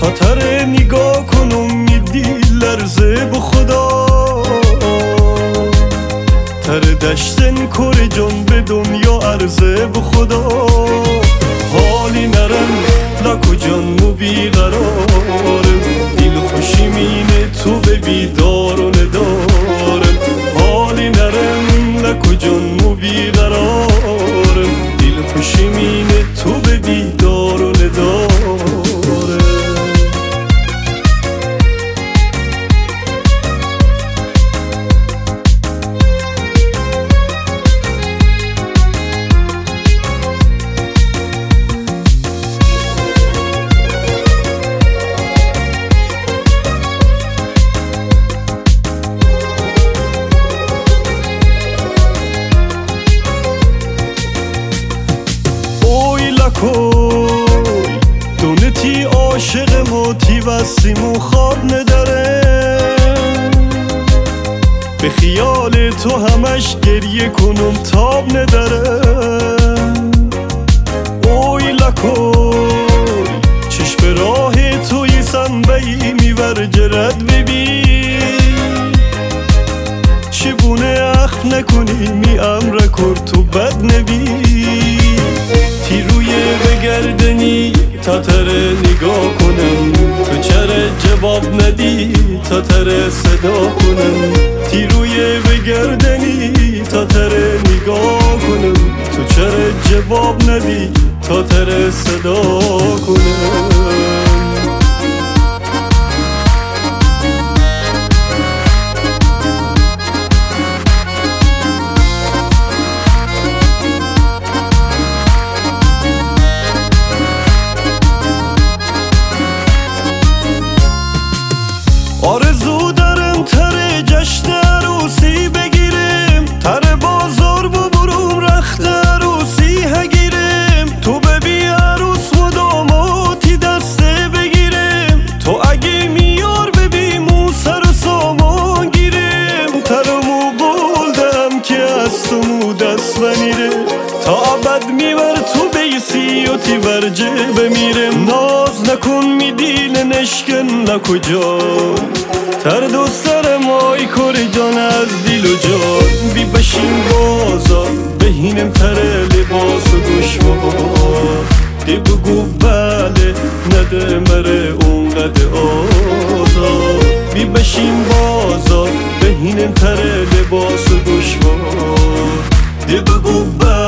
تا تره نگاه کنم میدی لرزه به خدا تره دشتن کره جان به دنیا عرضه به خدا حالی نرم لکو جان مو بیقرارم دل خوشی مینه تو به بیدار و ندارم حالی نرم لکو جان مو بیقرارم دل خوشی مینه تو به بیدار و ندارم کوی دونتی عاشق موتی وسیم و خواب نداره به خیال تو همش گریه کنم تاب نداره اوی لکوی چشم راه توی سنبهی میور جرد ببین چبونه اخ نکنی می امر کرد تو بد نبی تیروی بگردنی تا تره نگاه کنم تو چرا جواب ندی تا تره صدا کنم تیروی بگردنی تا تره نگاه کنم تو چرا جواب ندی تا تره صدا کنم آرزو دارم تره جشن عروسی بگیرم تره بازار ببرم رخت عروسی هگیرم تو ببی عروس و داماتی دسته بگیرم تو اگه میار ببی مو سر و سامان گیرم ترمو بولدم که از تو مو دست بنیره تا ابد میبر تو بیسی و تی ورجه بمیرم ناز نکن میدیل نشکن نکجا تر دوستر مای کره جان از دیل و جان بی بشین بازار بهینم تره لباس و دشوار دی بگو بله نده مره اونقدر آزار بی بشین بازار بهینم تره لباس و دشوار دی بگو بله